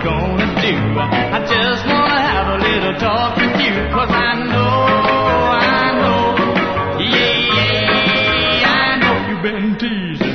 gonna do? I just wanna have a little talk with you, 'cause I know, yeah, I know you've been teasing.